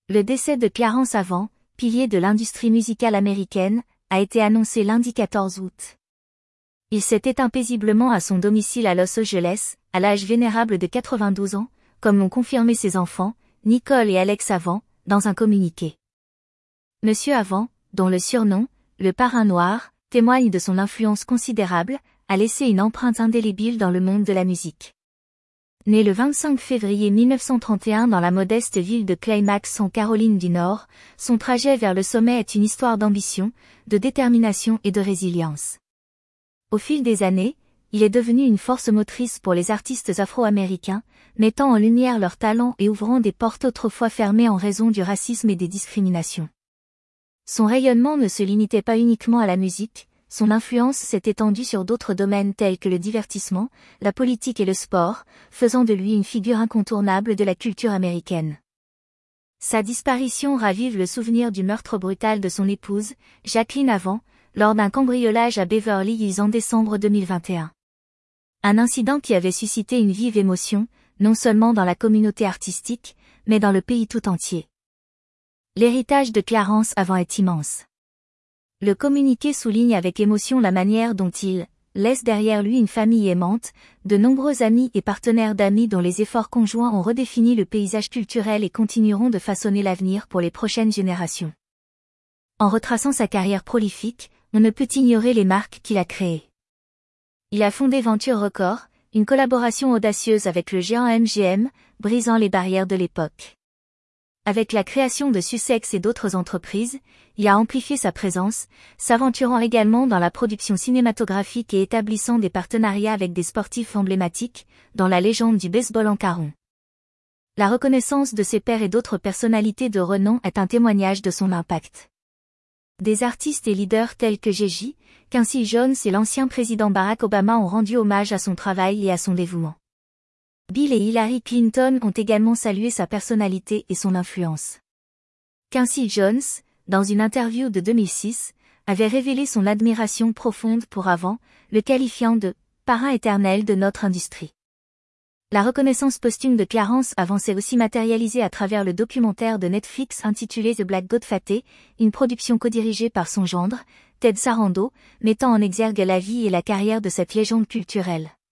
Le décès de Clarence Avant, pilier de l'industrie musicale américaine, a été annoncé lundi 14 août. Il s'est éteint paisiblement à son domicile à Los Angeles, à l'âge vénérable de 92 ans, comme l'ont confirmé ses enfants, Nicole et Alex Avant, dans un communiqué. Monsieur Avant, dont le surnom, le Parrain Noir, témoigne de son influence considérable, a laissé une empreinte indélébile dans le monde de la musique. Né le 25 février 1931 dans la modeste ville de Climax en Caroline du Nord, son trajet vers le sommet est une histoire d'ambition, de détermination et de résilience. Au fil des années, il est devenu une force motrice pour les artistes afro-américains, mettant en lumière leurs talents et ouvrant des portes autrefois fermées en raison du racisme et des discriminations. Son rayonnement ne se limitait pas uniquement à la musique, son influence s'est étendue sur d'autres domaines tels que le divertissement, la politique et le sport, faisant de lui une figure incontournable de la culture américaine. Sa disparition ravive le souvenir du meurtre brutal de son épouse, Jacqueline Avant, lors d'un cambriolage à Beverly Hills en décembre 2021. Un incident qui avait suscité une vive émotion, non seulement dans la communauté artistique, mais dans le pays tout entier. L'héritage de Clarence Avant est immense. Le communiqué souligne avec émotion la manière dont il laisse derrière lui une famille aimante, de nombreux amis et partenaires d'amis dont les efforts conjoints ont redéfini le paysage culturel et continueront de façonner l'avenir pour les prochaines générations. En retraçant sa carrière prolifique, on ne peut ignorer les marques qu'il a créées. Il a fondé Venture Records, une collaboration audacieuse avec le géant MGM, brisant les barrières de l'époque. Avec la création de Sussex et d'autres entreprises, il a amplifié sa présence, s'aventurant également dans la production cinématographique et établissant des partenariats avec des sportifs emblématiques, dont la légende du baseball en caron. La reconnaissance de ses pairs et d'autres personnalités de renom est un témoignage de son impact. Des artistes et leaders tels que J.J. Quincy Jones et l'ancien président Barack Obama ont rendu hommage à son travail et à son dévouement. Bill et Hillary Clinton ont également salué sa personnalité et son influence. Quincy Jones, dans une interview de 2006, avait révélé son admiration profonde pour Avant, le qualifiant de « parrain éternel de notre industrie ». La reconnaissance posthume de Clarence Avant s'est aussi matérialisée à travers le documentaire de Netflix intitulé The Black Godfather, une production codirigée par son gendre, Ted Sarandos, mettant en exergue la vie et la carrière de cette légende culturelle.